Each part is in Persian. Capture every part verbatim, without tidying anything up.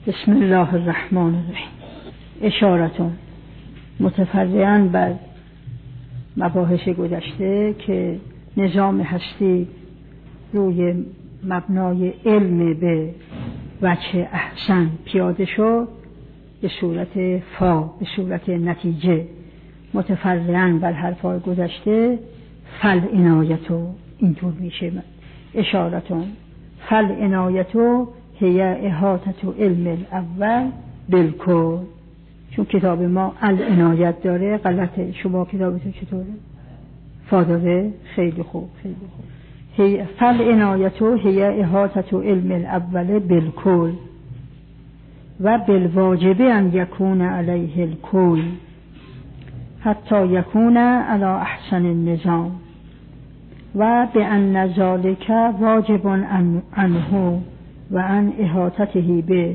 بسم الله الرحمن الرحیم. اشارتون متفرعاً بر مباحث گذشته که نظام هستی روی مبنای علم به وجه احسن پیاده شد به صورت فا، به صورت نتیجه. متفرعاً بر حرفای گذشته فل عنایتو اینطور میشه. اشارتون فل عنایتو هی احاطة علم الاول بالکل. چون کتاب ما العنایت داره غلطه. شما کتابتون چطوره؟ فا داره؟ خیلی خوب خیلی خوب. هی فل عنایتو هی احاطة علم الاول بالکل و بالواجب ان یکون علیه الکل حتی یکون علی احسن النظام و بأن ذلك واجب عنه و عن احاطته به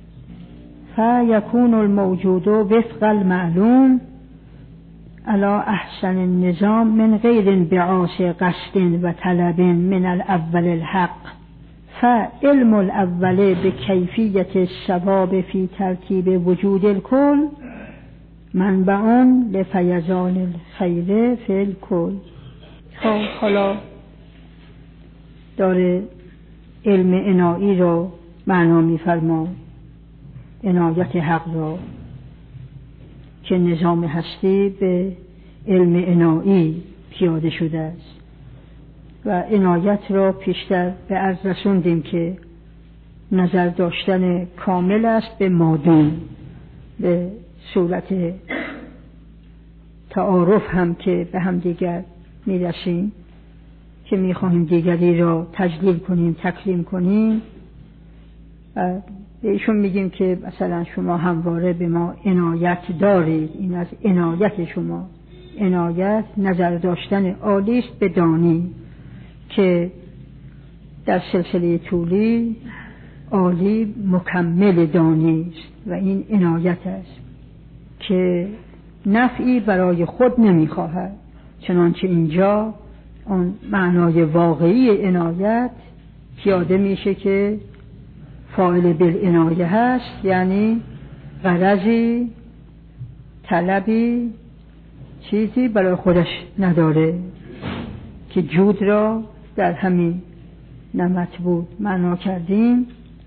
فیکون الموجود وفق المعلوم على احسن النظام من غیر انبعاث قصد و طلب من الاول الحق. فعلم الاول بکیفیت الصواب فی ترتیب وجود الکل منبع لفیضان الخیر فی الکل. خب حالا داره علم عنایی رو معنا می‌فرما، عنایت حق را که نظام هستی به علم عنایی پیاده شده است. و عنایت را پیشتر به عرض رسوندیم که نظر داشتن کامل است به مادون، به صورت تعارف هم که به هم دیگر میرسیم که میخواهیم دیگری را تجلیل کنیم، تکریم کنیم. و به ایشون میگیم که مثلا شما همواره به ما عنایت دارید، این از عنایت شما. عنایت نظر داشتن عالی است به دانی که در سلسله طولی عالی مکمل دانی است و این عنایت است که نفعی برای خود نمیخواهد. چنانچه اینجا اون معنای واقعی عنایت پیاده میشه که فاعل بالعنایه هست، یعنی غرضی، طلبی، چیزی برای خودش نداره که جود را در همین نمط بود معنا کردیم،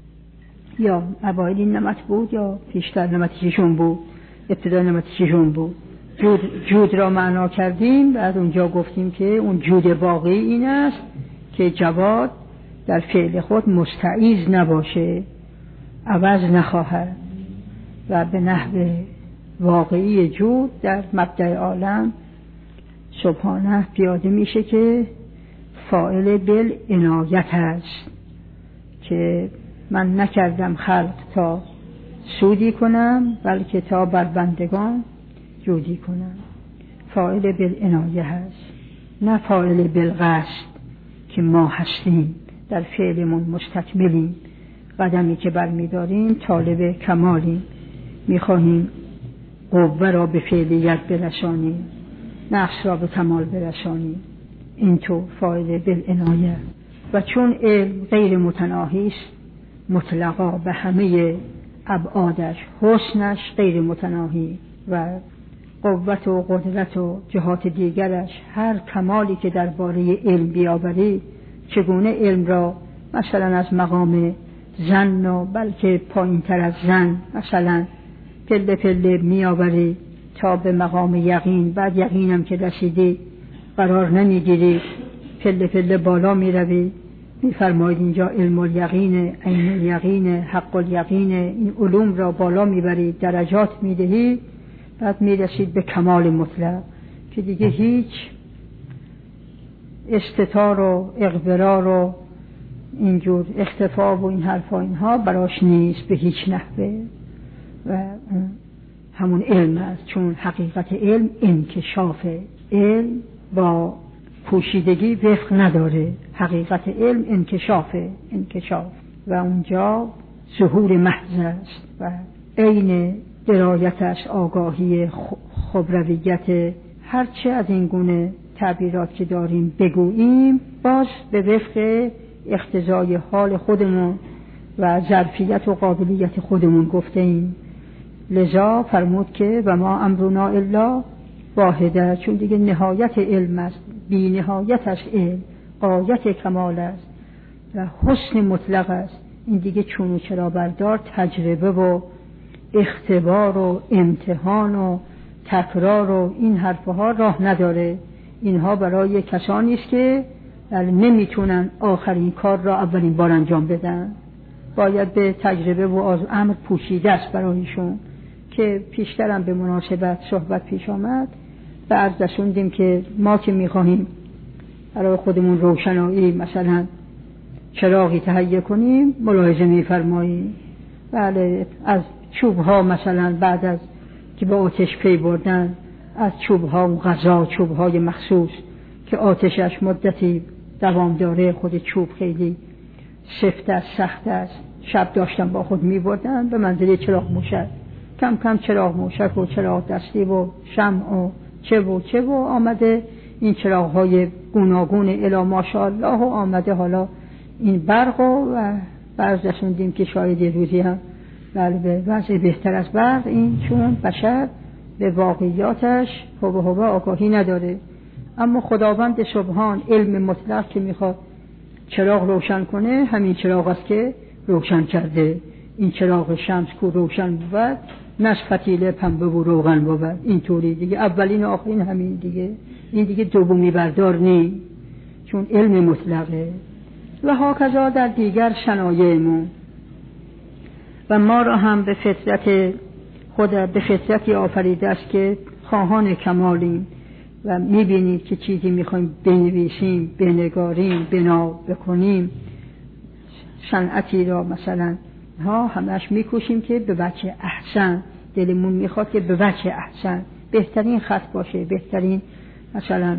یا اوایل نمط بود یا پیشتر نمط ششم بود، ابتدا نمط ششم بود. جود, جود را معنا کردیم. بعد اونجا گفتیم که اون جود باقی این است که جواد در فعل خود مستعیض نباشه، عوض نخواهد و به نحو واقعی جود در مبدأ عالم سبحانه پیاده میشه که فاعل بالعنایت است که من نکردم خلق تا سودی کنم بلکه تا بر بندگان جودی کنم. فاعل بالعنایه هست، نه فاعل بالقصد که ما هستیم در فعلمون مستکملیم، قدمی که برمیداریم طالب کمالیم، میخواهیم قوه را به فعلیت برسانیم، نقص را به کمال برسانیم. این تو فاعل بالعنایه. و چون علم غیر متناهی است مطلقا به همه ابعادش، حسنش غیر متناهی و قوت و قدرت و جهات دیگرش، هر کمالی که درباره علم بیاوری، چگونه علم را مثلا از مقام زن و بلکه پایین تر از زن مثلا پله پله میآوری تا به مقام یقین، بعد یقینم که رسیدی قرار نمیگیری، پله پله بالا میروی. میفرماید اینجا علم الیقین، عین الیقین، حق الیقین، این علوم را بالا میبری، درجات میدهی، بعد میرسید به کمال مطلق که دیگه هیچ استتار و اغبرار و اینجور اختفا و این حرفا اینها براش نیست به هیچ نحوه. و همون علم است، چون حقیقت علم انکشافه. علم با پوشیدگی وفق نداره، حقیقت علم انکشافه، انکشاف و اونجا ظهور محض است و عین درایت است، آگاهی، خبرویت، هرچه از این گونه تعبیرات که داریم بگوییم باز به وفق اقتضای حال خودمون و ظرفیت و قابلیت خودمون گفته ایم. لذا فرمود که و ما امرنا الا واحده، چون دیگه نهایت علم است، بی نهایتش علم، غایت کمال است و حسن مطلق است. این دیگه چون و چرا بردار تجربه و اختبار و امتحان و تکرار و این حرفها راه نداره. اینها برای کسانی است که نمیتونن آخرین کار را اولین بار انجام بدن، باید به تجربه و از امر پوشیده است برایشون. که پیشترم به مناسبت صحبت پیش آمد و عرض رسوندیم که ما که میخواهیم برای خودمون روشنایی مثلا چراغی تهیه کنیم، ملاحظه میفرماییم بله از چوب ها مثلا بعد از که با آتش پی بردن، از چوب ها و غذا، چوب های مخصوص که آتشش مدتی دوام داره، خود چوب خیلی سفت است، سخت است، شب داشتن با خود می بردن به منزله چراغ موشک. کم کم چراغ موشک و چراغ دستی و شمع و چه و چه و آمده این چراغ های گوناگون الی ماشاءالله و آمده حالا این برق و برز رسوندیم که شاید یه روزی هم بله به وضع بهتر از برق. این چون بشر به واقعیاتش هو هو آگاهی نداره، اما خداوند سبحان علم مطلق که میخواد چراغ روشن کنه همین چراغ است که روشن کرده. این چراغ شمس کو روشن بود، نش فتیله پنبه و روغن بود. اینطوری دیگه اولین و آخرین همین دیگه، این دیگه دومی بردار نی، چون علم مطلقه. و هاکذا در دیگر شنایعمون و ما را هم به فطرت خود به فطرتی آفریده است که خواهان کمالیم و میبینید که چیزی میخوایم بنویسیم، بنگاریم، بنا بکنیم، صنعتی را مثلا ها همش میکوشیم که به وجه احسن، دلمون میخواد که به وجه احسن بهترین خط باشه، بهترین مثلا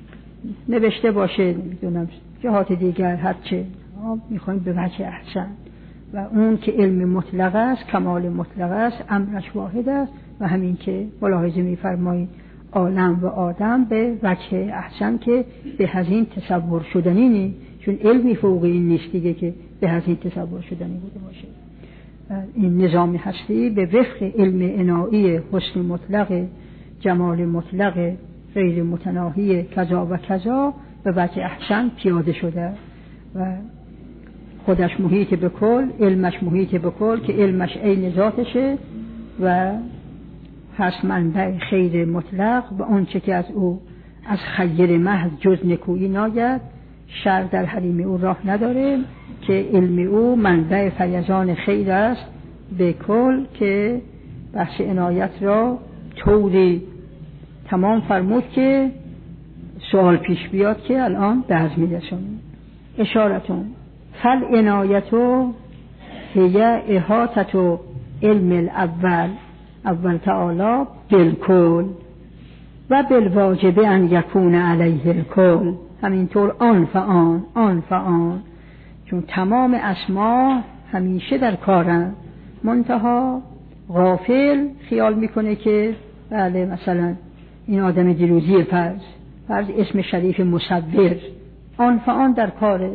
نوشته باشه، نمیدونم جهات دیگر هرچه میخوایم به وجه احسن. و اون که علم مطلق است، کمال مطلق است، امرش واحد است و همین که ملاحظه میفرمایید عالم و آدم به وجه احسن که به هزین تصور شدنی نیست، چون علمی فوق این نیست دیگه که به هزین تصور شدنی بوده باشه. این نظام هستی به وفق علم عنایی حسن مطلق، جمال مطلق، غیر متناهی کذا و کذا به وجه احسن پیاده شده و خودش محیط به کل، علمش محیط به کل که علمش عین ذاتشه و هست منبع خیر مطلق و اون چه که از او از خیر محض جز نکویی ناید، شر در حریم او راه نداره که علم او منبع فیضان خیر است به کل که بحث عنایت را طوری تمام فرمود که سوال پیش بیاد که الان به از میرسونیم. اشارتون فل عنایتو هی احاطتو علم الاول اول تعالی بالکل و بالواجب ان یکون علیه الکل. همینطور آن فآن آن فآن، چون تمام اسما همیشه در کارن، منتها غافل خیال میکنه که بله مثلا این آدم دیروزی فرض فرض اسم شریف مصور، آن فآن در کاره،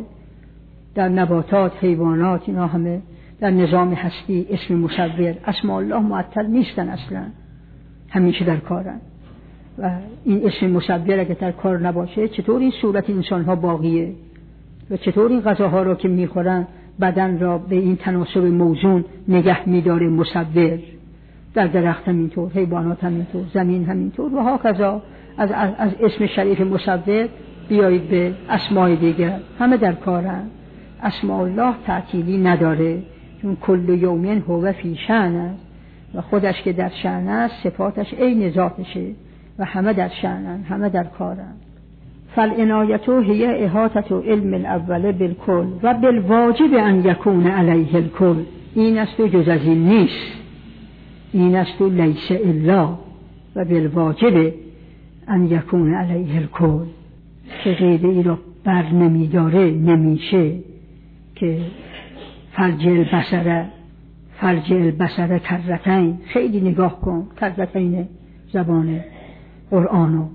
در نباتات، حیوانات، اینا همه در نظام هستی اسم مصور، اسماء الله معطل نیستن اصلا، همیشه در کارن. و این اسم مصور اگه در کار نباشه چطور این صورت انسان ها باقیه و چطور این غذاها را که میخورن بدن را به این تناسب موزون نگه میداره مصور. در درخت همینطور، حیوانات همینطور، زمین همینطور و هاکذا. از, از, از اسم شریف مصور بیایید به اسماء دیگر، همه در کارن. اسماء الله تعطیلی نداره، چون کل یومین هو فی شأن است و خودش که در شأن است صفاتش عین ذاتشه و همه در شأنن، همه در کارن. فالعنایتو هی احاطة علم الاول بالکل و بالواجب ان یکون علیه الکل. این است و جز از این نیست، این است و لیس الا و بالواجب ان یکون علیه الکل، که غیر ای را بر نمیداره نمیشه. که فرج البصره فرج البصره کرتین، خیلی نگاه کن، کرتین زبان قرآن و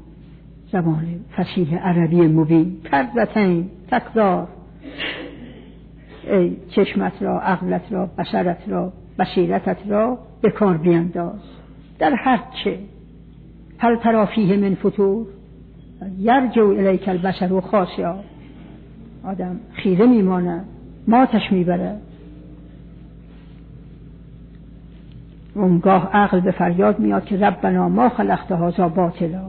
زبان فصیح عربی مبین، کرتین تکرار ای چشمت را، عقلت را، بصرت را، بصیرتت را به کار بینداز در هر چه. هل تری فیه من فطور یرجع الیک البصر خاسئا، آدم خیره میماند، ماتش میبرد. اونگاه عقل به فریاد میاد که ربنا ما خلقت هذا باطلا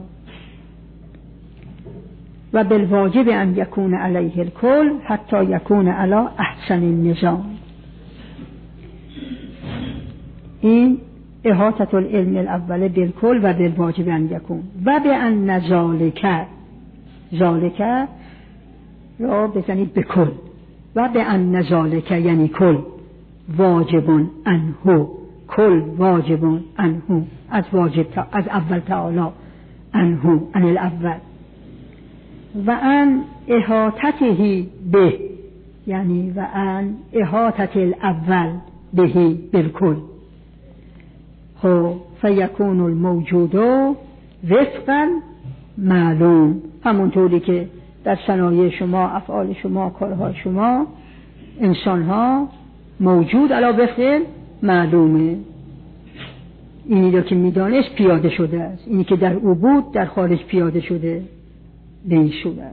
و بالواجب ان یکون علیه الکل حتی یکون علی احسن النظام. این احاطة العلم الاول بالکل و بالواجب ان یکون و به ان ذالک، ذالک را بزنید به کل، و به ان ذالک یعنی کل واجب عنه، کل واجب عنه، از واجب تا از اول تعالی، عنه عن الاول، و ان احاطته به یعنی و ان احاطة الاول به بالکل. خب فیکون الموجود وفقا معلوم، همونطوری که در صنایع شما، افعال شما، کارهای شما، انسانها موجود علی وفق معلومه. اینی را که میدانست پیاده شده است، اینی که در او بود در خارج پیاده شده به این صورت.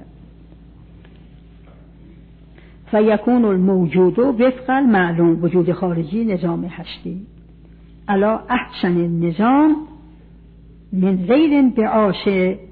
فیکون الموجود وفقا معلوم، وجود خارجی نظام هستی، علی احسن النظام من غیر بعاش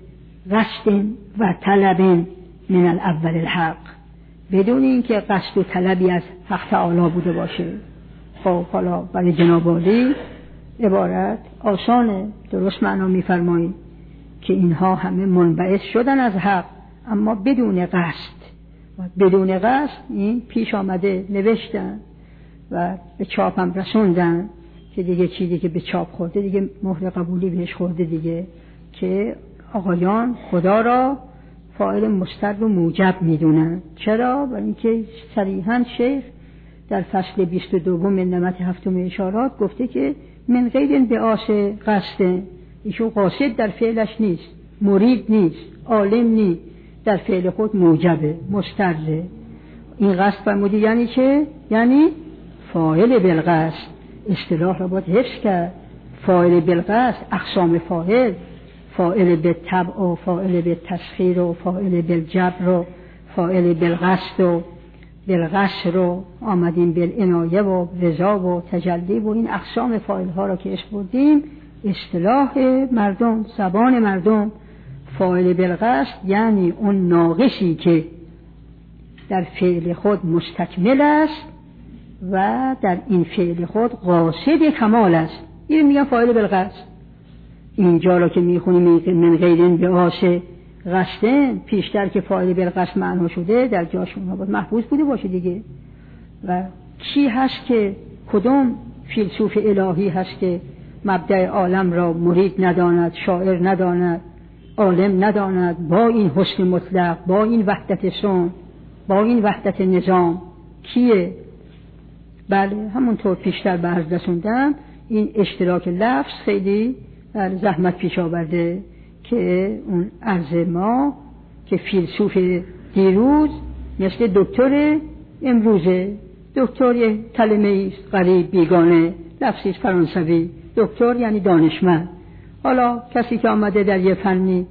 قصد و طلب من الاول الحق، بدون اینکه قصد و طلبی از حق تعالی بوده باشه. خب حالا برای جناب عالی عبارت آسانه، درست معنا میفرمایید که اینها همه منبعث شدن از حق، اما بدون قصد. بدون قصد این پیش آمده نوشتن و به چاپم رسوندن که دیگه چیزی که به چاپ خورده دیگه مهر قبولی بهش خورده دیگه، که آقایان خدا را فاعل مستر و موجب میدونن. چرا؟ برای اینکه صریحاً شیخ در فصل بیست و دوم من نمت هفتم اشارات گفته که من غیر بعاش قصد، ایشون قاصد در فعلش نیست، مرید نیست، عالم نیست، در فعل خود موجبه، مستره. این قصد فرمودی یعنی چه؟ یعنی فاعل بالقصد. اصطلاح را باید حفظ کرد. فاعل بالقصد، اقسام فاعل، فاعل بالطبع و فاعل بالتسخیر و فاعل بالجبر و فاعل بالقصد و بالقصر و آمدیم بالعنایه و رضا و تجلی و این اقسام فاعل ها را که اسپردیم، اصطلاح مردم، زبان مردم. فاعل بالقصد یعنی اون ناقصی که در فعل خود مستکمل است و در این فعل خود قاصد کمال است، این میگن فاعل بالقصد. اینجا را که میخونیم من غیرین به آسه قصدن، پیشتر که فاعل بالقصد معنا شده در جاشون ها باید محفوظ بوده باشه دیگه. و کی هست که کدوم فیلسوف الهی هست که مبدأ عالم را مرید نداند، شاعر نداند، عالم نداند، با این حسن مطلق، با این وحدت سن، با این وحدت نظام؟ کیه؟ بله همونطور پیشتر به عرض رسوندم، این اشتراک لفظ خیلی زحمت پیش آورده که اون عرض ما که فیلسوف دیروز مثل دکتر امروزه. دکتر یه کلمه است غریب بیگانه، لفظی فرانسوی. دکتر یعنی دانشمند. حالا کسی که آمده در یه فنی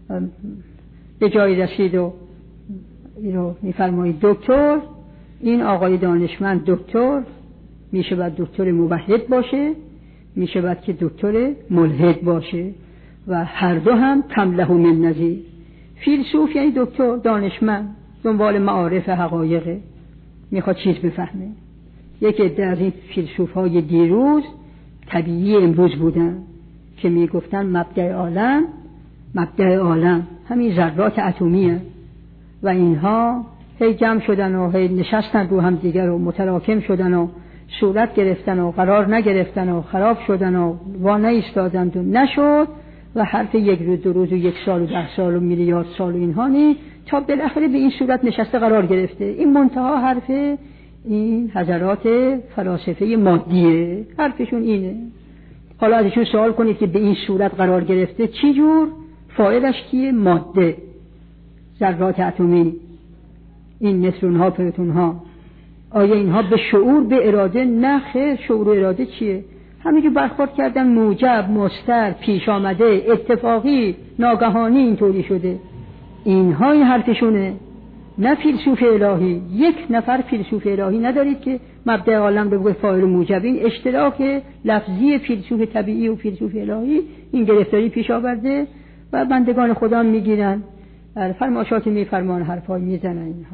به جای رسید و اینو میفرمایید دکتر، این آقای دانشمند دکتر میشه باید دکتر موحد باشه، میشه باید که دکتر ملحد باشه و هر دو هم کم له من نظیر. فیلسوف یعنی دکتر دانشمند، دنبال معارف حقایقه، میخواد چیز بفهمه. یکی عده از این فیلسوف های دیروز طبیعی امروز بودن که میگفتن مبدأ عالم، مبدأ عالم همین ذرات اتمیه و اینها هی جمع شدن و هی نشستن رو هم دیگر و متراکم شدن و صورت گرفتن و قرار نگرفتن و خراب شدن و وا نایستادند و نشد و حرف یک روز دو روز و یک سال و ده سال و میلیارد سال و اینها نی تا بالاخره به این صورت نشسته قرار گرفته. این منتها حرف این حضرات فلاسفه مادیه، حرفشون اینه. حالا ازشون سوال کنید که به این صورت قرار گرفته چی جور؟ فاعلش کیه؟ ماده، ذرات اتمی، این نترون ها، پروتون ها. آیا اینها به شعور به اراده؟ نه خیر. شعور و اراده چیه؟ همینجور برخورد کردن، موجب، مستر، پیش آمده، اتفاقی، ناگهانی اینطوری شده. اینها این حرفشونه، نه فیلسوف الهی. یک نفر فیلسوف الهی ندارید که مبدأ عالم به فاعل موجب. این اشتراک لفظی فیلسوف طبیعی و فیلسوف الهی این گرفتاری پیش آورده و بندگان خدا میگیرن، فرماشات میفرمان، حرفای میزنن. اینها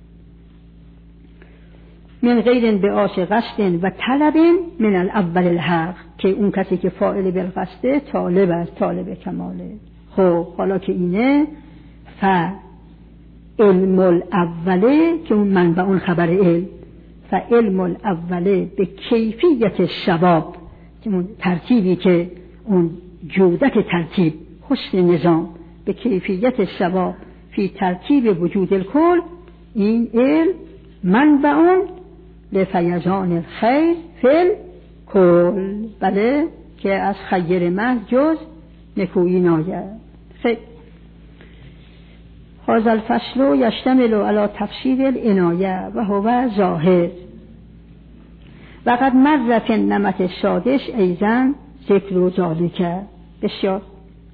من غیر به آش قصد و طلب من الاول الحق، که اون کسی که فاعل بالقصد طالب است، طالب کماله. خب حالا که اینه، ف علم الاوله که اون منبع اون خبر علم، ف علم الاوله به کیفیت شباب، که اون ترتیبی که اون جودت ترتیب، حسن نظام، به کیفیت شباب فی ترتیب وجود الکل، این علم منبع اون لفیضان الخیر فل کل. بله، که از خیر محض جز نکویی ناید. خیر، هذا الفصل یشتمل علی تفسیر العنایه و هو ظاهر و قد مر فی النمط السادس ایضا ذکر ذلک. بسیار.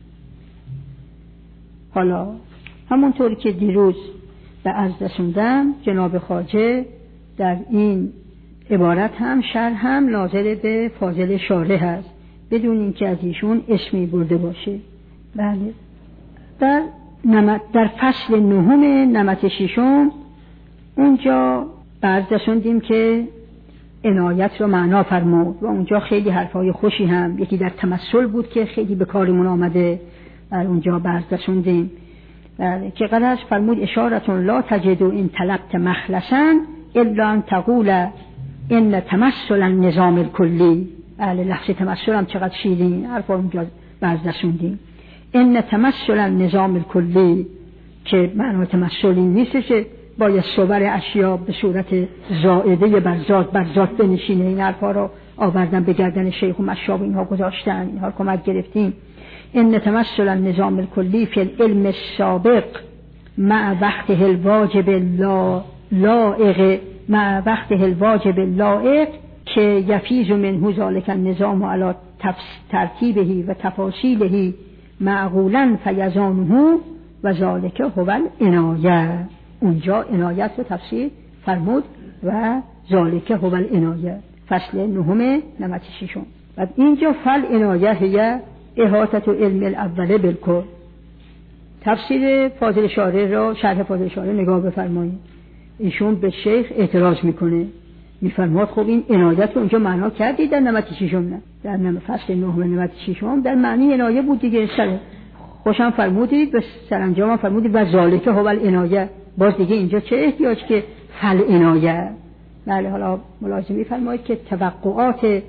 حالا همونطور که دیروز به عرض رسوندم، جناب خواجه در این عبارت هم شرح هم ناظر به فاضل شارح هست، بدون اینکه از ایشون اسمی برده باشه. بله، در نمت در فصل نهم نمط ششم اونجا بعد رسوندیم که عنایت رو معنا فرمود و اونجا خیلی حرفای خوشی هم، یکی در تمثل بود که خیلی به کارمون آمده، در اونجا بعد رسوندیم که قرش فرمود اشارتون لا تجد این طلبت مخلصا الا ان تقول ان تمثل النظام الکلی. اهل لحظه تمثل هم چقدر شیرین حرفا اونجا بعد رسوندیم. ان تمثل النظام الکلی، که معنی تمثل این نیست که باید صور اشیا به صورت زائده بر ذات بر ذات بنشینه. این حرفا رو آوردن به گردن شیخ و مشاب، اینها گذاشتن، اینها کمک گرفتیم. ان تمثل النظام الکلی فی العلم السابق مع وقته الواجب لا لائق مع وقته الواجب لائق که یفیز منه ذلک النظام علی ترتیبه و تفاصیله معقولا فیضانه و ذلک هو العنایه. اونجا عنایت رو تفسیر فرمود و ذلک هو العنایه، فصل نهم نمط ششم. و اینجا فل عنایه هی احاطه علم الاول بالکل. تفسیر فاضل شارح را، شرح فاضل شارح نگاه بفرمایید. ایشون به شیخ اعتراض میکنه، میفرماد خب این عنایت رو اونجا معنا کردی در نمط ششم؟ نه، در نمط فصل نهم نمط ششم در معنی عنایه بود دیگه. سر خوشم فرمودید و سرانجام فرمودید و ذالک هو العنایه. باز دیگه اینجا چه احتیاج که فل عنایه؟ بله، حالا ملاحظه میفرمایید که توقعات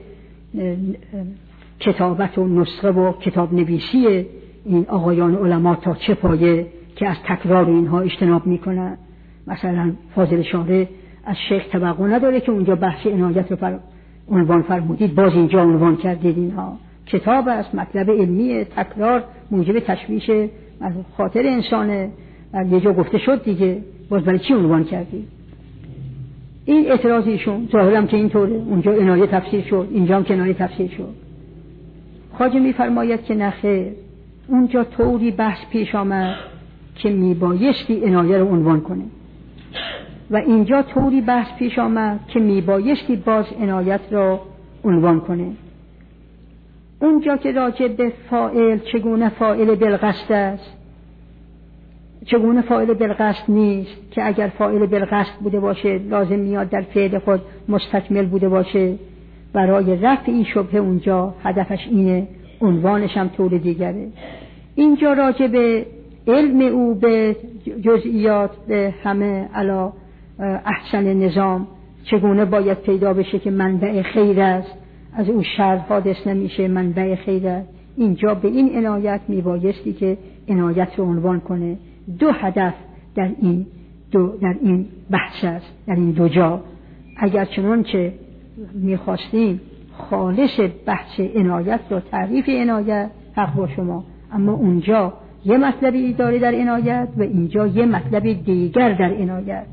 کتابت و نسخه و کتاب نویسی این آقایان علما تا چه پایه که از تکرار اینها اجتناب میکنن. مثلا فاضل شارح از شیخ توقع نداره که اونجا بحث عنایت رو فر... عنوان فرمودید، باز اینجا عنوان کردید. اینها کتاب است، مطلب علمی، تکرار موجب تشویش از خاطر انسانه. یه جا گفته شد دیگه، باز برای چی عنوان کردید؟ این اعتراض ایشون ظاهرم که اینطوره، اونجا عنایه تفسیر شد، اینجا هم که عنایه تفسیر شد. خواجه میفرماید که نخیر، اونجا طوری بحث پیش آمد که میبایستی عنایه رو عنوان کنه و اینجا طوری بحث پیش آمد که میبایستی باز عنایت رو عنوان کنه. اونجا که راجع به فاعل، چگونه فاعل بالقصد است، چگونه فاعل بالقصد نیست، که اگر فاعل بالقصد بوده باشه لازم میاد در فعل خود مستکمل بوده باشه. برای رفع این شبهه اونجا هدفش اینه، عنوانش هم طور دیگره. اینجا راجع به علم او به جزئیات، به همه علا احسن نظام، چگونه باید پیدا بشه که منبع خیر است، از او شر حادث نمیشه، منبع خیر است. اینجا به این عنایت میبایستی که عنایت رو عنوان کنه. دو هدف در این دو در این بحث است، در این دو جا. اگر چنانچه میخواستیم خالص بحث عنایت رو، تعریف عنایت، حق با شما، اما اونجا یه مطلبی داره در عنایت و اینجا یه مطلب دیگر در عنایت.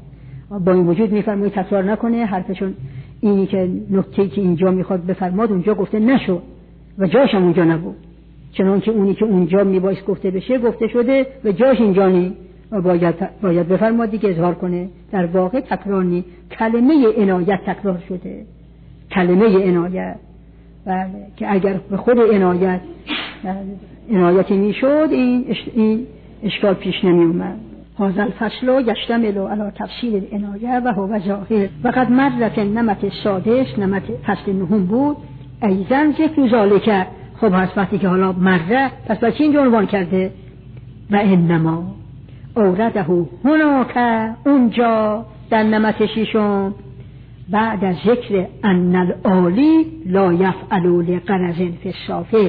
با این وجود میفرمایید تکرار نکنه حرفشون اینی که نکته‌ای که اینجا میخواد بفرماد اونجا گفته نشد و جاش هم اونجا نبود، چنانکه اونی که اونجا میبایست گفته بشه گفته شده و جاش اینجا نی و باید باید بفرماد دیگه اظهار کنه. در واقع تکرار نی، کلمه عنایت تکرار شده، کلمه عنایت. بله که اگر به خود عنایت عنایتی میشد این اش... این اشکال پیش نمی اومد. هذا الفصل یشتمل علی تفصیل العنایه و هو ظاهر و قد مر نمت سادس، نمت فصل نهم بود. ایضا ذکر ذالک. خب هست وقتی که حالا مره پس بچه اینجا عنوان کرده و انما اورده هناک، اونجا در نمت ششم بعد از ذکر ان العالی لا یفعل لغرض فی السافل.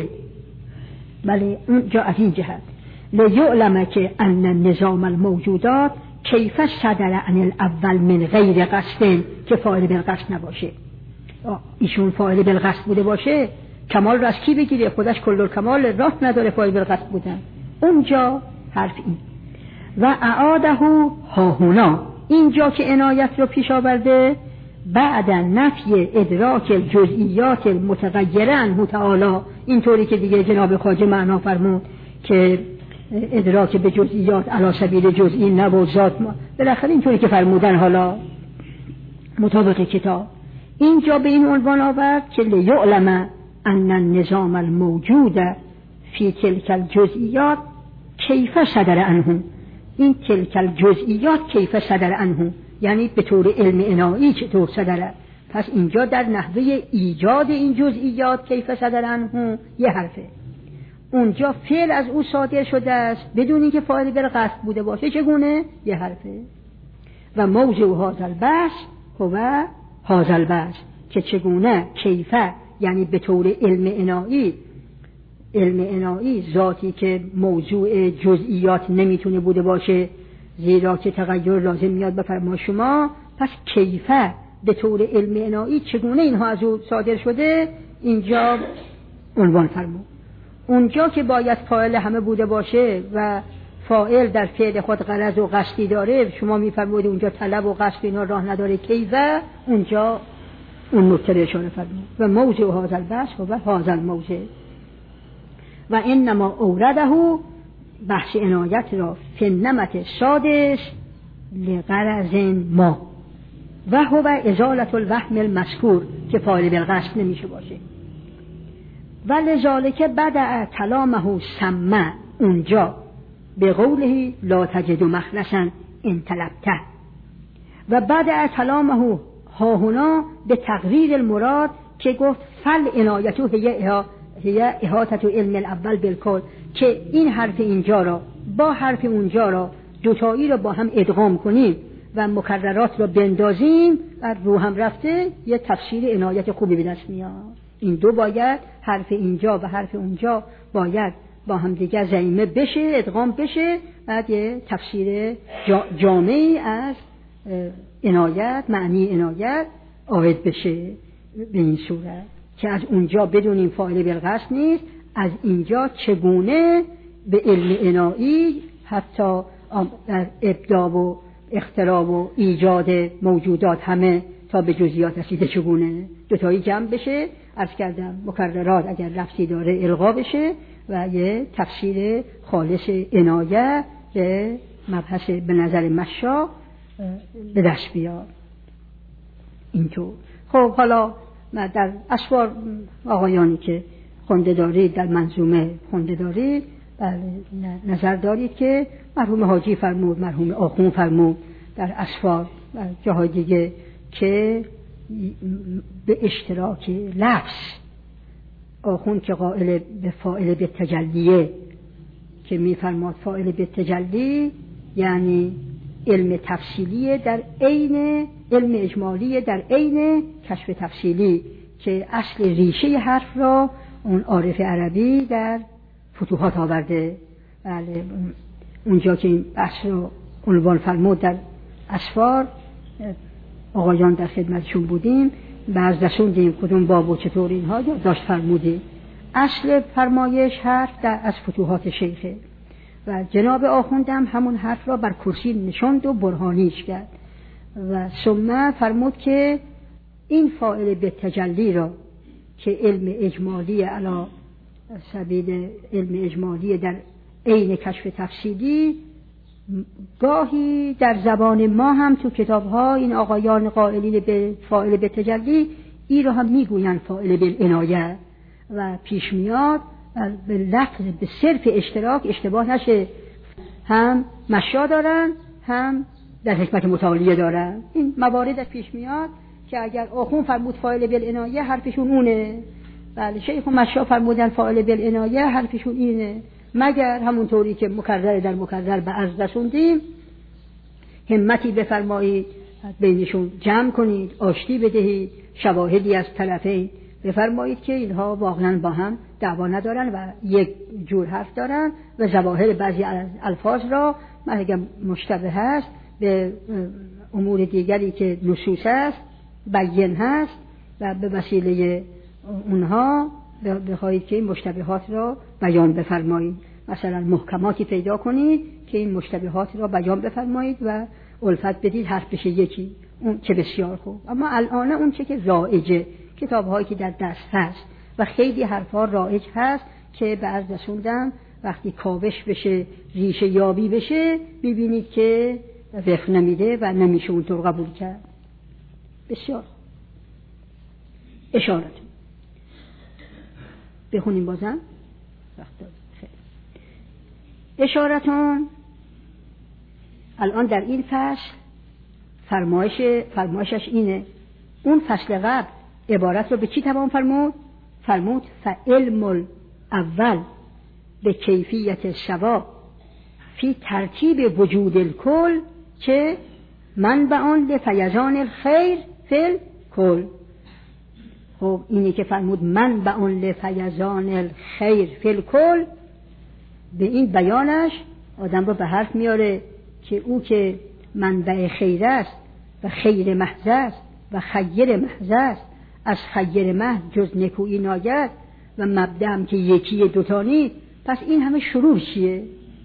بله اونجا از این جهت لیعلم که ان نظام الموجودات کیف صدر عن الاول من غیر قصد، که فاعل بالقصد نباشه. ایشون فاعل بالقصد بوده باشه کمال را از کی بگیره؟ خودش کل الکمال راه نداره فاعل بالقصد بودن. اونجا حرف این و اعاده ها هنا، اینجا که عنایت رو پیش آورده بعد نفی ادراک الجزئیات المتغیره عنه تعالی، اینطوری که دیگه جناب خواجه معنا فرمود که ادراک به جزئیات علی سبیل جزئی نبود ذات ما، بالاخره اینطوری که فرمودن حالا مطابق کتاب. اینجا به این عنوان آورد که لیعلم ان النظام الموجود فی تلک الجزئیات کیف صدر عنه. این تلک الجزئیات کیف صدر عنه یعنی به طور علم عنایی چطور صدره. پس اینجا در نحوه ایجاد این جزئیات کیف صدر عنه یه حرفه، اونجا فعل از او صادر شده است بدون اینکه فاعل بالقصد بوده باشه چگونه؟ یه حرفه. و موضوع هذا البحث هو هذا البحث که چگونه کیف یعنی به طور علم عنایی، علم عنایی ذاتی که موضوع جزئیات نمیتونه بوده باشه زیرا که تغییر لازم میاد بفرما شما، پس کیفه به طور علم عنایی چگونه اینها از او صادر شده اینجا عنوان فرمود. اونجا که باید فاعل همه بوده باشه و فاعل در فعل خود غرض و قصدی داره، شما میفرمایید اونجا طلب و قصد اینا راه نداره کیفه، اونجا اون نکته رو اشاره فرمود. و موضوع هذا البحث و هذا الموضوع و انما اورده بحث عنایت را فی نمت سادس لغرض ما و هو ازالت الوهم المذکور که فاعل بالقصد نمیشه باشه. و لذالک بدأ کلامه سمع اونجا به قوله لا تجد مخلصا ان طلبته، و بدأ کلامه ها هنا به تقریر المراد که گفت فل عنایتو هی احاطت علم الاول بالکل، که این حرف اینجا را با حرف اونجا را دوتایی را با هم ادغام کنیم و مکررات را بندازیم و رو هم رفته یه تفسیر عنایت خوبی به دست میاد. این دو باید حرف اینجا و حرف اونجا باید با هم دیگه ضمیمه بشه، ادغام بشه، بعد یه تفسیر جامعی از عنایت، معنی عنایت عاید بشه به این صورت که از اونجا بدونیم فاعل بالقصد نیست، از اینجا چگونه به علم عنایی حتی در ابداع و اختراع و ایجاد موجودات همه تا به جزئیات رسیده چگونه دوتایی جمع بشه. عرض کردم مکررات اگر لفظی داره الغا بشه و یه تفسیر خالص عنایه به مبحث به نظر مشا به دست بیاد. اینطور خب حالا در اسوار آقایانی که خونده دارید در منظومه خونده دارید بله نظر دارید که مرحوم حاجی فرمود، مرحوم آخون فرمود در اسوار و جاهای دیگه که به اشتراک لفظ آخون که قائل به فاعل به تجلیه که میفرماد فاعل به تجلی یعنی علم تفصیلی در عین علم اجمالی در عین کشف تفصیلی که اصل ریشه حرف را اون عارف عربی در فتوحات آورده. بله اونجا که این بحث رو عنوان فرمود در اسفار آقایان در خدمتشون بودیم بعض رسوندیم کدوم باب و چطور اینها داشت فرمودیم. اصل فرمایش حرف در از فتوحات شیخه و جناب آخوندم همون حرف را بر کرسی نشاند و برهانیش کرد و ثم فرمود که این فاعل به تجلی را که علم اجمالی علا سبیل علم اجمالی در عین کشف تفصیلی، گاهی در زبان ما هم تو کتاب‌ها این آقایان قائلین به فاعل به تجلی ای را هم میگوین فاعل بالعنایه و پیش میاد به لفظ به صرف اشتراک اشتباه نشه، هم مشا دارن هم در حکمت متعالیه دارن. این موارد پیش میاد که اگر آخون فرمود فاعل بالعنایه حرفشون اونه، بله شیخ مشا فرمودن فاعل بالعنایه حرفشون اینه، مگر همون طوری که مکرر در مکرر به عرض رسوندیم همتی بفرمایید بینشون جمع کنید، آشتی بدهید، شواهدی از طرفین بفرمایید که اینها واقعا با هم دعوا ندارن و یک جور حرف دارن و ظواهر بعضی از الفاظ را اگر مشتبه هست به امور دیگری که نصوص است بیان هست و به وسیله اونها بخواهید که این مشتبهات را بیان بفرمایید. مثلا محکماتی پیدا کنید که این مشتبهات را بیان بفرمایید و الفت بدید حرف بشه یکی، اون چه بسیار خوب. اما الان اون چه که رایجه، کتاب‌هایی که در دست هست و خیلی حرفا رایج هست که به عرض رسوندم وقتی کاوش بشه ریشه یابی بشه ببینید که وفق نمیده و نمیشه اونطور قبول کرد. بسیار اشارت بخونیم بازم اشارتون الان در این فصل فرمایش فرمایشش اینه. اون فصل قبل عبارت رو به چی تمام فرمود؟ فرمود فعلم الاول به کیفیت سوا فی ترتیب وجود الکل چه منبع لفیضان الخیر فی الکل. خب اینی که فرمود منبع لفیضان الخیر فی الکل، به این بیانش آدم رو به حرف میاره که او که منبع خیر است و خیر محض است و خیر محض است، از خیر محض جز نکویی ناید و مبدأ هم که یکی دوتانی، پس این همه شرور چیه؟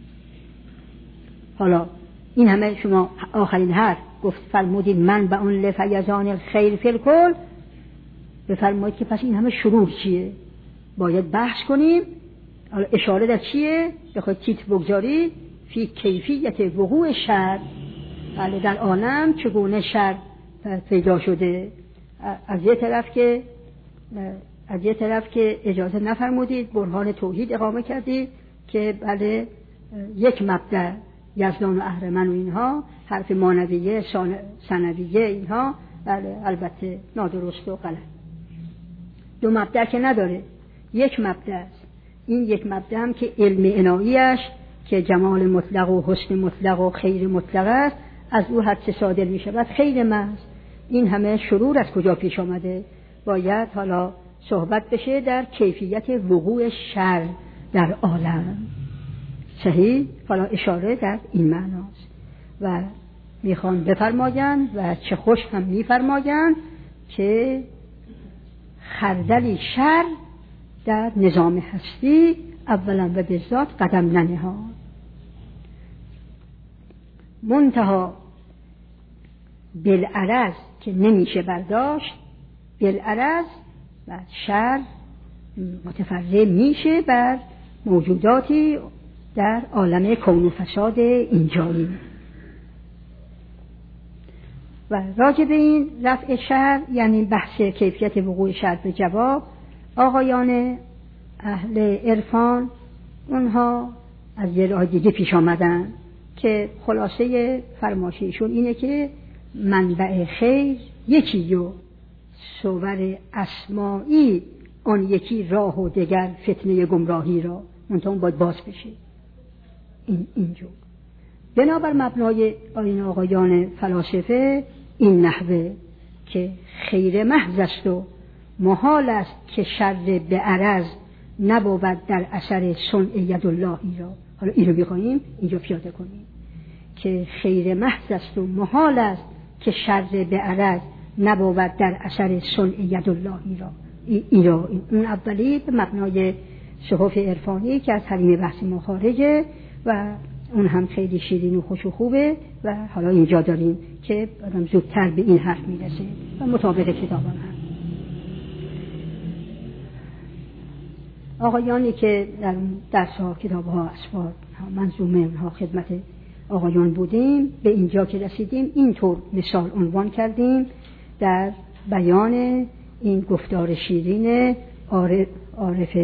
حالا این همه شما آخرین حرف گفت فرمودید منبع لفیضان الخیر فی الکل، بفرمایید که پس این همه شرور چیه؟ باید بحث کنیم. حالا اشاره در چیه؟ بخواید تیتر بگذاری فی کیفیت وقوع شر، بله در عالم چگونه شر پیدا شده. از یه طرف که از یه طرف که اجازه نفرمودید برهان توحید اقامه کردید که بله یک مبدأ یزدان و اهرمن و اینها حرف مانویه ثانویه اینها بله البته نادرست و غلط. دو مبدأ که نداره، یک مبدأ است. این یک مبدأ هم که علم عناییش که جمال مطلق و حسن مطلق و خیر مطلق است، از او حدس صادر می شود خیر محض. این همه شرور از کجا پیش آمده؟ باید حالا صحبت بشه در کیفیت وقوع شر در عالم. صحیح؟ حالا اشاره در این معناست و میخوان بفرمایند و چه خوش هم میفرمایند که خردلی شر در نظام هستی اولا و به ذات قدم ننهاد. منتها بالعرض که نمیشه برداشت، بالعرض و شر متفرع میشه بر موجوداتی در عالم کون و فساد اینجایی. و راجع به این رفع شر یعنی بحث کیفیت وقوع شر به جواب، آقایان اهل عرفان اونها از یه راه دیگه پیش آمدن که خلاصه فرمایششون اینه که منبع خیر یکی و صور اسمائی آن یکی راه و دگر فتنه گمراهی را منتها باید باز بشه. این اینجور بنابر مبنای این آقایان فلاسفه این نحوه که خیر محض است و محال است که شر به عرض نبود در اثر صنع ید اللهی را. حالا این رو بخواهیم اینجا پیاده کنیم که خیر محض است و محال است که شر به عرض نبود در اثر صنع ید اللهی را. این را اون اولی به مبنای صحف عرفانی که از حریم بحث ما خارجه و اون هم خیلی شیرین و خوش و خوبه و حالا اینجا داریم که آدم زودتر به این حرف میرسه و مطابق کتابم هم. آقایانی که در درس‌ها، کتاب‌ها، اسفار، منظومه اونها خدمت آقایان بودیم، به اینجا که رسیدیم اینطور مثال عنوان کردیم در بیان این گفتار شیرین عارف, عارف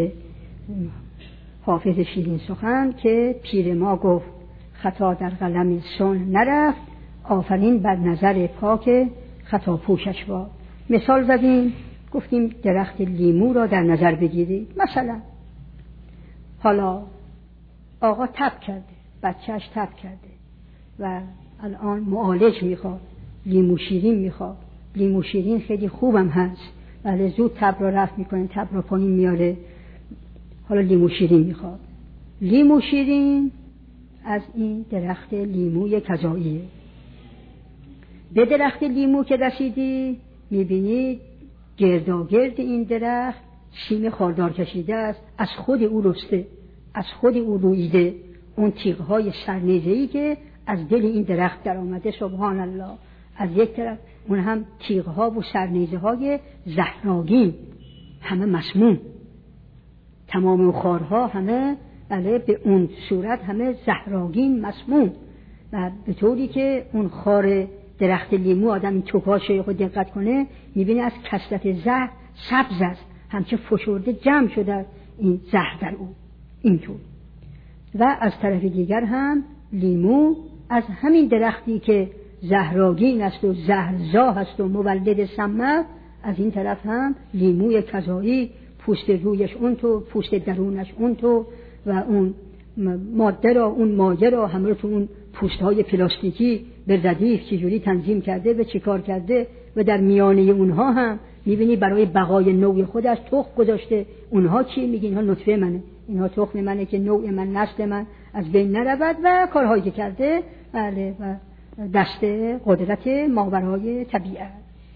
حافظ شیرین سخن که پیر ما گفت خطا در قلم سن نرفت، آفرین بر نظر پاک خطا پوشش باد. مثال زدیم، گفتیم درخت لیمو را در نظر بگیرید. مثلا حالا آقا تب کرده، بچهش تب کرده و الان معالج میخواد، لیمو شیرین میخواد. لیمو شیرین خیلی خوبم هست، بله زود تب را رفت میکنه، تب را پایین میاره. حالا لیمو شیرین میخواد. لیمو شیرین از این درخت لیموی کذاییه. به درخت لیمو که رسیدی میبینید گرداگرد این درخت سیم خاردار کشیده است، از خود او رسته، از خود او رویده. اون تیغهای سرنیزه‌ای که از دل این درخت در آمده، سبحان الله، از یک طرف اون هم تیغها و سرنیزه‌های زهرآگین، همه مسموم، تمام اون خارها همه بله به اون صورت همه زهرآگین مسموم، و به طوری که اون خار درخت لیمو آدم این توپاشو خود دقت کنه میبینه از کثرت زهر سبز است، همچه فشرده جمع شده این زهر در او اینطور. و از طرف دیگر هم لیمو از همین درختی که زهرآگین است و زهرزا هست و مولد سمه، از این طرف هم لیموی کذایی، پوست رویش اون تو، پوست درونش اون تو، و اون ماده را، اون مایه را همه رو تو اون پوست های پلاستیکی به ردیف چجوری تنظیم کرده و چیکار کرده، و در میانه اونها هم میبینی برای بقای نوع خودش تخم گذاشته. اونها چی میگین؟ اینها نطفه منه، اینها تخم منه که نوع من، نسل من از بین نرود، و کارهایی که کرده بله و دست قدرت ماورای طبیعت.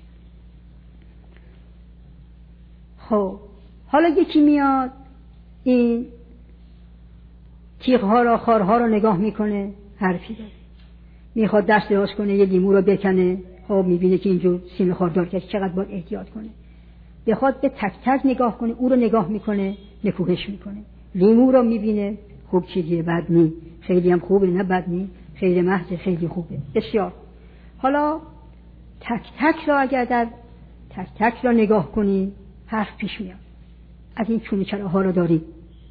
خب حالا یکی میاد این تیغها را، خارها را نگاه میکنه، حرفی داره، میخواد دست دراز کنه یه لیمو رو بکنه، خب میبینه که اینجور سیم خاردار کش، چقدر باید احتیاط کنه. بخواد به تک تک نگاه کنه، او رو نگاه میکنه، نکوهش میکنه. لیمو رو میبینه، خوب چیزیه، بد نی، خیلی هم خوبه، نه بد نی، خیلی محض، خیلی خوبه، بسیار. حالا تک تک را اگر در تک تک را نگاه کنی حرف پیش میاد. از این چونه چراها را داری.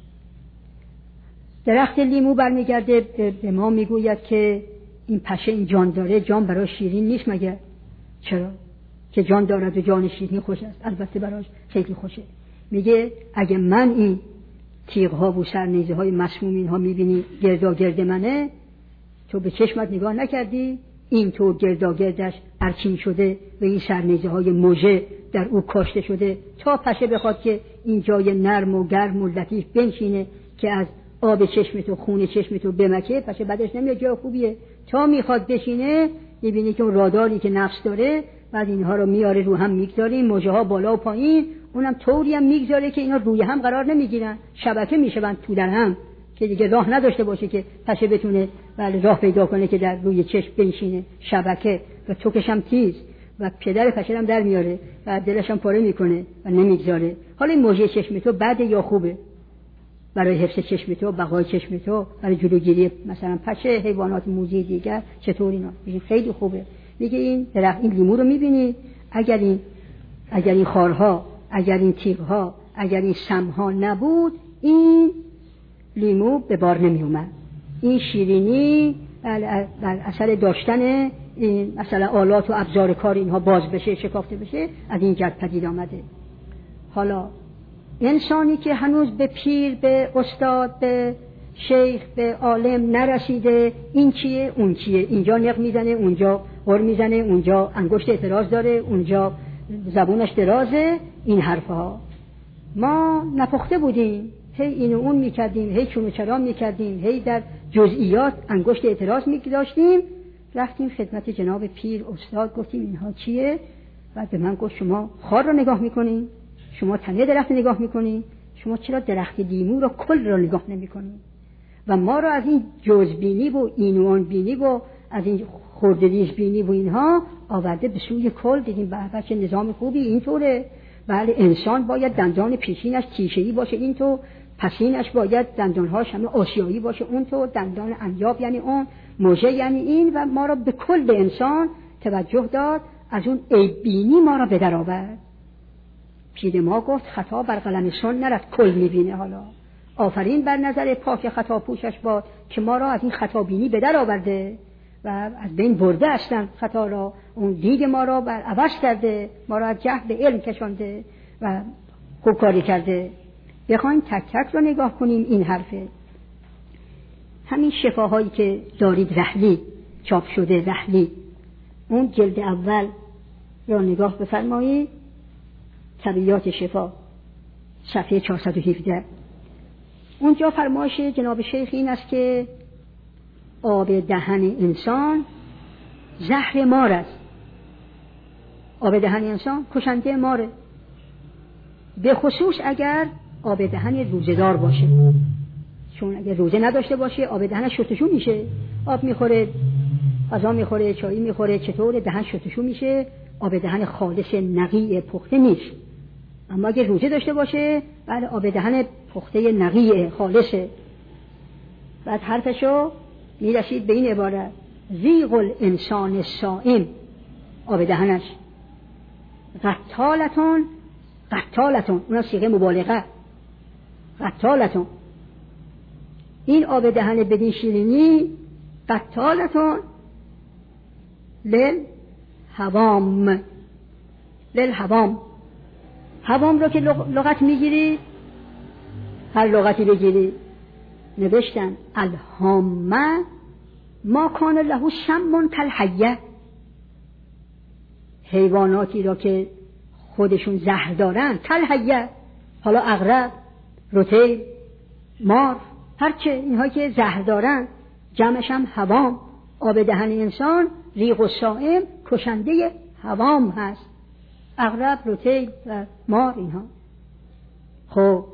درخت لیمو برمیگرده به ما میگوید که این پشه این جان داره، جان برای شیرین نیست مگر؟ چرا؟ که جان دارد و جان شیرین خوش است، البته براش خیلی خوشه. میگه اگه من این تیغها و سرنیزه های مسموم اینها میبینی گردا گرد منه، تو به چشمت نگاه نکردی، این تو گردا گردش ارچین شده و این سرنیزه های موجه در او کاشته شده، تا پشه بخواد که این جای نرم و گرم و لطیف بنشینه که از آب چشمتو، خون چشمتو بمکه، پشه بعدش نمیاد جای خوبیه، تا میخواد بشینه میبینی که اون راداری که نفس داره بعد اینها رو میاره رو هم میگذاره، این موجه ها بالا و پایین، اونم طوری هم میگذاره که اینا روی هم قرار نمیگیرن، شبکه میشون تو در هم، که دیگه راه نداشته باشه که پشه بتونه بله راه پیدا کنه که در روی چشم بنشینه. شبکه و توکش هم تیز و پدر پشه هم در میاره و دلش هم پاره میکنه و نمیگذاره. حالا این موجه چشم تو بده یا خوبه؟ برای حفظ چشم تو، بقای چشم تو، برای جلوگیری مثلا پشه، حیوانات موذی دیگر چطور اینا؟ میگه خیلی خوبه. میگه این درخت، این لیمو رو میبینی، اگر این اگر این خارها، اگر این تیغها، اگر این سمها نبود، این لیمو به بار نمی اومد. این شیرینی در اثر داشتن این مثلا آلات و ابزار کار اینها باز بشه، شکافته بشه، از این جد پدید آمده. حالا انسانی که هنوز به پیر، به استاد، به شیخ، به عالم نرسیده، این چیه اون چیه، اینجا نق میزنه، اونجا غر میزنه، اونجا انگشت اعتراض داره، اونجا زبونش درازه، این حرفها ما نپخته بودیم، هی اینو اون میکردیم، هی چون و چرا میکردیم، هی در جزئیات انگشت اعتراض میداشتیم. رفتیم خدمت جناب پیر استاد، گفتیم اینها چیه؟ بعد به من گفت شما خار رو نگاه میکنین، شما تنه درخت نگاه میکنین، شما چرا درخت لیمو رو کل رو نگاه نمیکنین؟ و ما را از این جزبینی و این و آن بینی و از این خوردریز بینی و اینها آورده به سوی کل. دیدیم به چه نظام خوبی اینطوره. بله انسان باید دندان پیشینش تیشه‌ای باشه اینطور، پسینش باید دندانهاش همه آسیایی باشه اونطور، دندان انیاب یعنی اون، موجه یعنی این، و ما را به کل به انسان توجه داد، از اون عیب بینی ما را به در آورد. پیر ما گفت خطا بر قلم سن نرفت کل میبینه. حالا آفرین بر نظر پاک خطا پوشش باد که ما را از این خطا بینی به در آورده و از بین برده اصلا خطا را، اون دید ما را بر عوض کرده، ما را از جهل به علم کشانده و خوب کاری کرده. بخوایم تک تک را نگاه کنیم این حرفه. همین شفاهایی که دارید رحلی چاپ شده، رحلی اون جلد اول را نگاه بفرمایید، طبیعیات شفا صفحه چهارصد و هفده. اونجا فرمایش جناب شیخ این است که آب دهن انسان زهر مار است. آب دهن انسان کشنده ماره، به خصوص اگر آب دهن روزه‌دار باشه، چون اگر روزه نداشته باشه آب دهنش شستشو میشه، آب میخوره، غذا میخوره، چایی میخوره، چطور دهن شستشو میشه، آب دهن خالص نقی پخته نیست. اما اگر روزه داشته باشه بله آب دهن پخته نقی خالصه. بعد حرفشو میرسید به این عبارت: ریق الانسان الصائم، آب دهنش قتالتون، قتالتون اونم صیغه مبالغه، قتالتون، این آب دهن بدین شیرینی، قتالتون لل هوام، لل هوام. هوام رو که لغت میگیری، هر لغتی بگیری، نوشتن الهامه ما کان له سم کالحیه، حیواناتی را که خودشون زهر دارن، کالحیه، حالا عقرب، رتیل، مار، هرچه اینها که زهر دارن جمعش هم هوام. آب دهن انسان ریق و صائم کشنده هوام هست، عقرب، رتیل و مار اینها. خب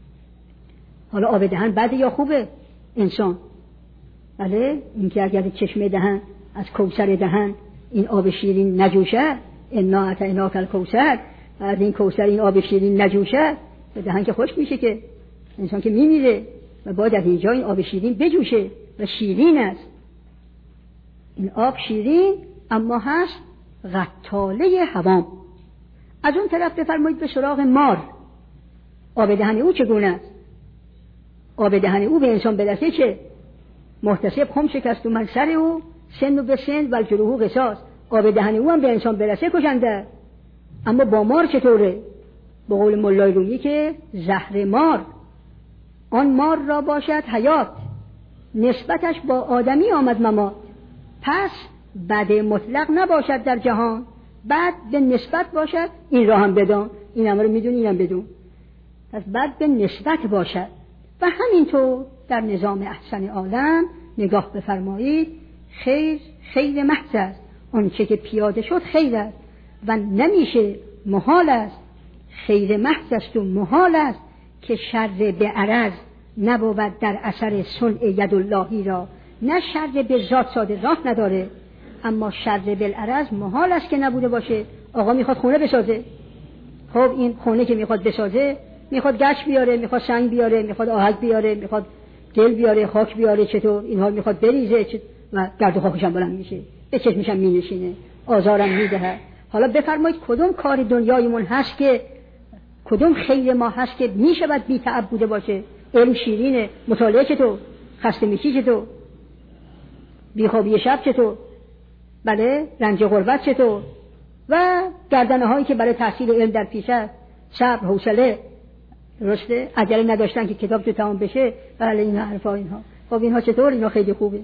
حالا آب دهن بده یا خوبه انسان؟ بله، اینکه اگر چشمه دهن از کوثر دهن این آب شیرین نجوشه، انا اعطیناک الکوثر، از این کوثر این آب شیرین نجوشه، به دهن که خشک میشه، که انسان که میمیره و باید از اینجا این آب شیرین بجوشه و شیرین است. این آب شیرین اما هست قتاله هوام. از اون طرف بفرمایید به سراغ مار، آب دهن او چگونه است؟ آب دهن او به انسان برسه چه؟ محتسب خم شکست و من سر او، سن و به سن و الجروح قصاص. آب دهن او هم به انسان برسه کشنده. اما با مار چطوره؟ به قول مولای رومی که زهر مار آن مار را باشد حیات، نسبتش با آدمی آمد ممات. پس بد مطلق نباشد در جهان، بد به نسبت باشد، این را هم بدان، این هم رو میدون، این هم بدون. پس بد به نسبت باشد. و همینطور در نظام احسن عالم نگاه بفرمایید، خیر خیر محض است، اون چه که پیاده شد خیر است و نمیشه، محال است. خیر محض است و محال است که شر به عرض نبود در اثر صنع یداللهی را. نه شر به ذات ساده راه نداره، اما شر بالعرض محال است که نبوده باشه. آقا میخواد خونه بسازه، خب این خونه که میخواد بسازه میخواد گچ بیاره، میخواد سنگ بیاره، میخواد آهک بیاره، میخواد گل بیاره، خاک بیاره، چطور اینها میخواد بریزه چط... و گرد و خاکش هم بلند میشه، به چشمش هم مینشینه، آزارم میده. حالا بفرمایید کدوم کار دنیایمون هست که، کدوم خیر ما هست که میشود بی تعب بوده باشه؟ علم شیرینه، مطالعه چطور، خسته میشی چطور، بیخوابی شب چطور، بله رنج غربت چطور، و گردنه هایی که برای تحصیل علم در پیش است، صبر، حوصله، درسته، عجله نداشتن که کتاب تو تمام بشه، بله این حرفا اینها. خب اینها چطور؟ اینها خیلی خوبه،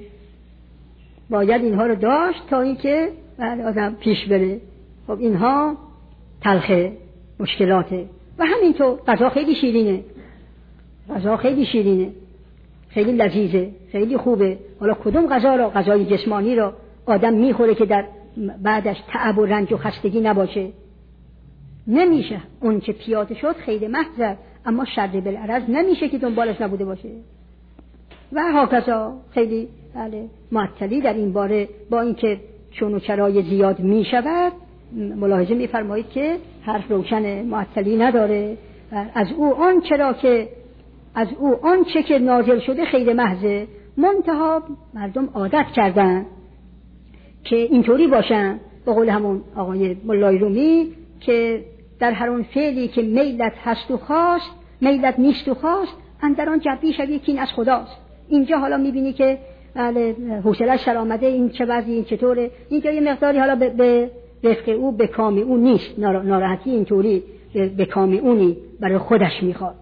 باید اینها رو داشت تا اینکه بله آدم پیش بره. خب اینها تلخه، مشکلاته. و همینطور غذا خیلی شیرینه، غذا خیلی شیرینه، خیلی لذیذه، خیلی خوبه. حالا کدوم غذا را، غذای جسمانی را آدم میخوره که در بعدش تعب و رنج و خستگی نباشه؟ نمیشه. اون که پیاده شد خیلی محض، اما شر بالعرض نمیشه که دنبالش نبوده باشه. و هاکذا خیلی بله معطلی در این باره با اینکه چون و چرای زیاد می شود ملاحظه می فرمایید که حرف روشن معطلی نداره. از او آن چرا که از او آن چه که نازل شده خیر محضه، منتها مردم عادت کردن که اینطوری باشن، به قول همون آقای مولای رومی که در هر اون فعلی که میلت هست و خواست میلت نیست و خواست اندر آن جبری شوی که این از خداست. اینجا حالا میبینی که بله حوصله‌اش سر آمده، این چه وضعی، این چطوره، اینجا یه مقداری حالا به, به رفق او به کام او نیست، ناراحتی اینطوری به, به کام اونی برای خودش میخواد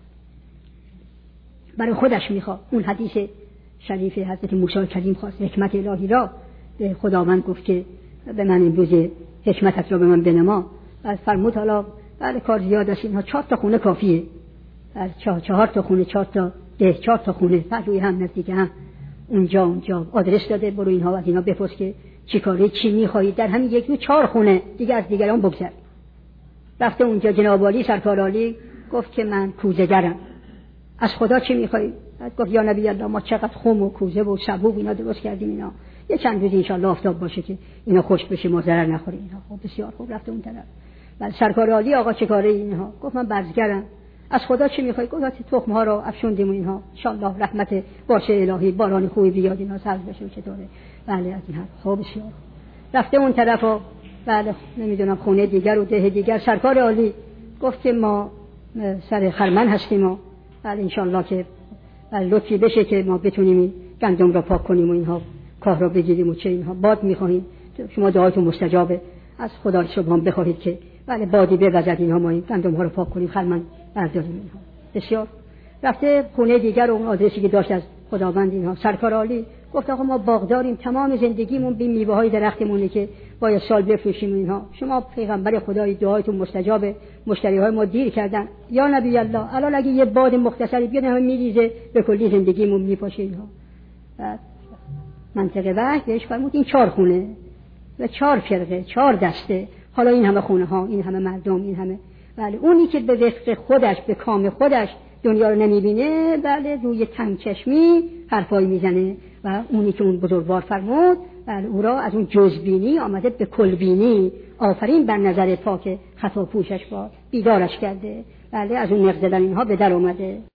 برای خودش میخواد. اون حدیث شریف حضرت موسی کلیم خواست حکمت الهی را به خداوند گفت که به من امروز حکمتت را به من بنما. از فرمود حالا بعد کار زیاد است، اینها چهار تا خونه کافیه، از چهار, چهار تا خونه چهار تا ده چهار تا خونه پهلوی هم نزدیک هم اونجا اونجا آدرس داده، برو اینها از اینا بپرس که چی کاره چی میخواهید. در همین یک دو چهار خونه دیگه از دیگران بگذر. رفته اونجا جناب عالی سرکار عالی گفت که من کوزه‌گرم، از خدا چی میخواهید؟ گفت یا نبی الله ما چقدر خم و کوزه و سبوق اینا درست کردیم، اینا یه چند روز ان شاء الله آفتاب باشه که اینا خوش بشه ما ضرر نخوریم. اینا خب بسیار خوب. رفته اون طرف بعد سرکار عالی آقا چه کاره اینها؟ گفت من برزگرم، از خدا چی میخوای؟ گفت تخم ها رو افشوندیم و اینها ان شاء الله رحمت باشه الهی باران خوبی بیاد اینا سبز بشه. چطوره؟ بله از این خب بسیار. رفته اون طرفا بله نمیدونم خونه دیگر و ده دیگر. سرکار عالی گفت که ما سر خرمن هستیم و بله ان شاء الله که لطفی بشه که ما بتونیم این گندم را پاک کنیم و اینها کاه را بگیریم و چه اینها باد میخواهیم، شما دعایتون مستجابه، از خدا سبحان بخواهید که بله بادی بوزد اینها ما این گندم ها رو پاک کنیم خرمن برداریم اینها. بسیار. رفته خونه دیگر و اون آدرسی که داشت از خداوند اینها. سرکار عالی گفت آقا ما باغ داریم، تمام زندگیمون بی میوه های درختمونه که باید سال بفروشیم اینها، شما پیغمبر خدای دعایتون مستجابه، مشتری های ما دیر کردن، یا نبی الله الان اگه یه باد مختصری بیاد همه میریزه به کلی زندگیمون میپاشه اینها. منطقه وحی بهش فرمود این چهار خونه و چهار فرقه چهار دسته، حالا این همه خونه ها، این همه مردم، این همه بله اونی که به وفق خودش به کام خودش دنیا رو نمیبینه بله روی تنگ چشمی حرفایی میزنه و اونی که اون بزرگوار فرمود بله او را از اون جزبینی آمده به کلبینی. آفرین بر نظر پاک خطا پوشش با بیدارش کرده. بله از اون نقض اینها به در اومده.